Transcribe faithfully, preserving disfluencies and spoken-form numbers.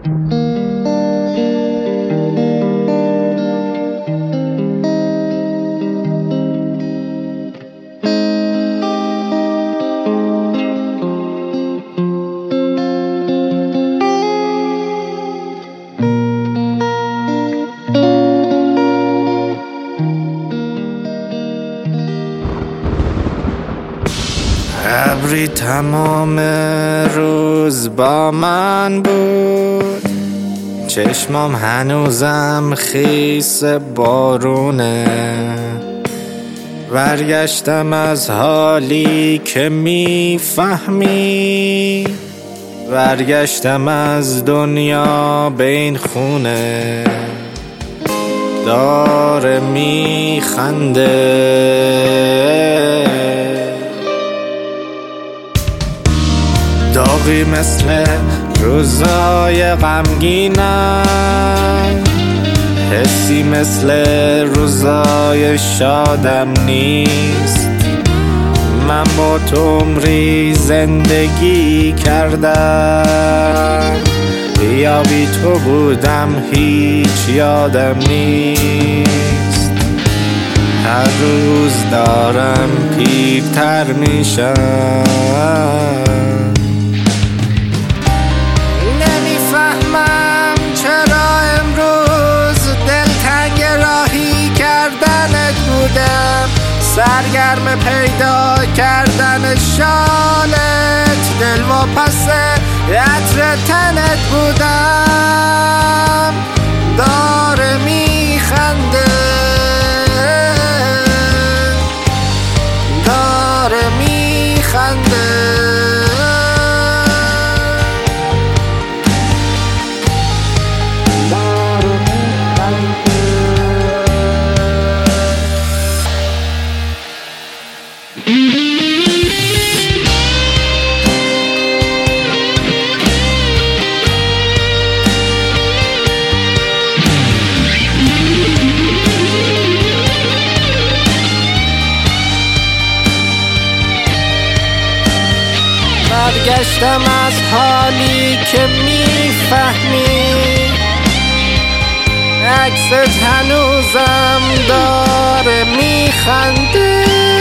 ابری تمام روز با من بود، چشمام هنوزم خیس بارونه. برگشتم از حالی که میفهمی، برگشتم از دنیا به این خونه. داره میخنده داغی مثل روزای غمگینم، حسی مثل روزای شادم نیست. من با تو عمری زندگی کردم، یا بی تو بودم هیچ یادم نیست. هر روز دارم پیرتر میشم، نمیفهمم چرا امروز دلتنگ راهی کردنت بودم، سرگرم پیدا کردن شالت، دلواپس عطر تنت بودم. داره میخنده داره میخنده برگشتم از حالی که میفهمی، عکست هنوزم داره میخنده.